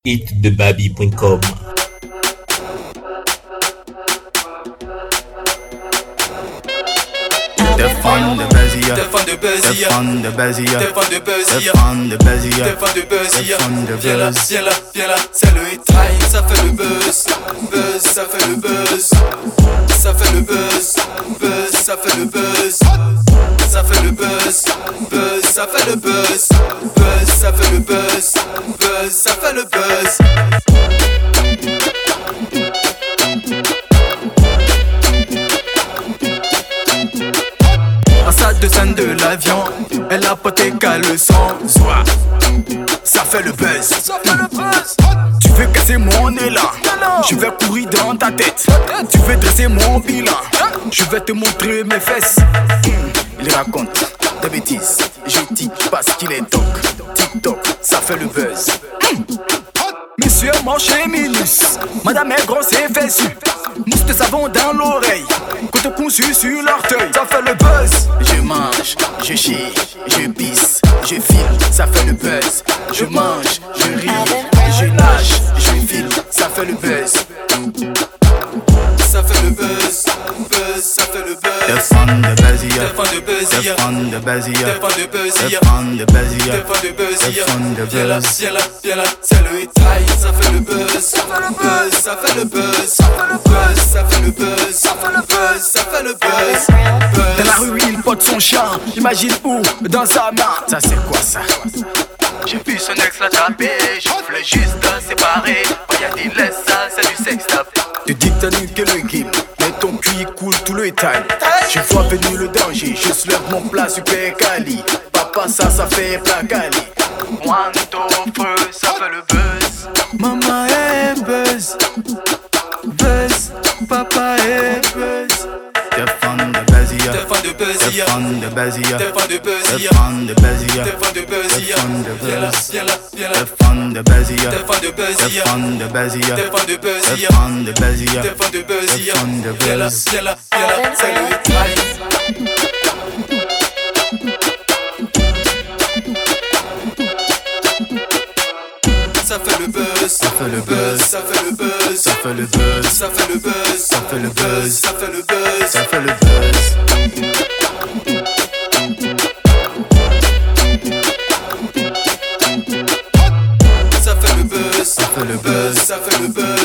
hitdebaby.com. T'es fan de Bézia, T'es fan de t'es Bézia, fan de Bézia, t'es fan de t'es Bézia, fan de Bézia, t'es fan de Bézia. t'es fan de Viens là, Buzz. viens là, viens là, c'est le hit time. Ça fait le buzz, buzz, ça fait le buzz, ça fait le buzz, buzz, ça fait le buzz, ça fait le buzz, buzz, ça fait le buzz, buzz, ça fait le buzz, buzz, ça fait le buzz. En salle de scène de l'avion, elle a poté qu'à le son. Zouah. Ça fait le buzz, ça fait le buzz. Tu veux casser mon élan, je vais courir dans ta tête. Tu veux dresser mon bilan, je vais te montrer mes fesses. Il raconte des bêtises, je dis parce qu'il est toc. TikTok, ça fait le buzz. Monsieur mange minus, madame est grosse et fessu. Mousse de savon dans l'oreille, côte conçu sur l'orteil. Ça fait le buzz. Je mange, je chie, je pisse, je file, ça fait le buzz. Je mange, je ris, je lâche, je file, ça fait le buzz. Ça fait le buzz, buzz, ça fait le T'es buzz. fan de Bézia, T'es fan de t'es Bézia, fan de Bézia, t'es fan de t'es Bézia, fan de Bézia, t'es fan de Bézia. t'es fan de Viens là, Buzz. viens là, viens là, c'est le hit time. Ça fait le buzz, ça fait le buzz, ça fait le buzz, ça fait le buzz, ça fait le buzz, ça fait le buzz, ça fait le buzz. Dans la rue, il porte son chien. Imagine où, dans sa main. Ça c'est quoi ça? J'ai vu son ex la taper, je voulais juste la séparer. Regarde, il laisse ça, c'est du sexe tape. Tu dis que t'as niqué le game, mais ton cul coule tout le time. Je vois venir le danger, je soulève mon plat super quali. Papa, ça fait placali. One, two, feu, ça fait le buzz. Maman est buzz, buzz, papa est buzz. T'es fan de Bézia, T'es fan de t'es Bézia, fan de Bézia, t'es fan de t'es Bézia, fan de Bézia, t'es fan de Bézia. fan de Viens là, Buzz. viens là, viens là. t'es fan de Bézia, T'es fan de t'es Bézia, fan de Bézia, t'es fan de t'es Bézia, fan de Bézia, t'es fan de Bézia. t'es fan de Viens là, Buzz. viens là, viens là, c'est le hit time. Ça fait le buzz, ça fait le buzz, ça fait le buzz, ça fait le buzz, ça fait le buzz, ça fait le buzz, ça fait le buzz. ça fait le buzz. Ça fait le buzz, Ça fait le buzz, ça fait le buzz,